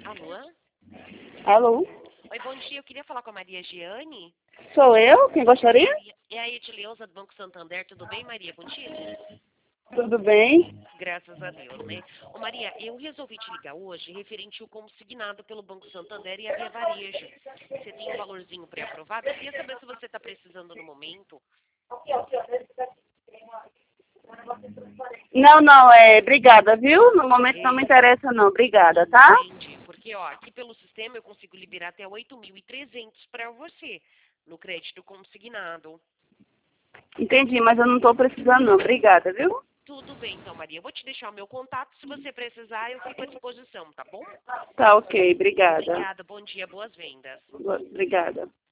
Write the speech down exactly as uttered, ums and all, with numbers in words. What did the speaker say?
Alô? Alô? Oi, bom dia. Eu queria falar com a Maria Giane. Sou eu? Quem gostaria? É a Edileuza do Banco Santander. Tudo bem, Maria? Contigo? Tudo bem? Graças a Deus, né? Ô, Maria, eu resolvi te ligar hoje referente ao consignado pelo Banco Santander e a Via Varejo. Você tem um valorzinho pré-aprovado? Eu queria saber se você está precisando no momento. Não, não, é, obrigada, viu? No momento não me interessa não, obrigada, tá? Entendi. Porque, ó, aqui pelo sistema eu consigo liberar até oito mil e trezentos para você no crédito consignado. Entendi, mas eu não tô precisando não, obrigada, viu? Tudo bem, então, Maria. Eu vou te deixar o meu contato. Se você precisar, eu fico à disposição, tá bom? Tá ok, obrigada. Obrigada. Bom dia. Boas vendas. Obrigada.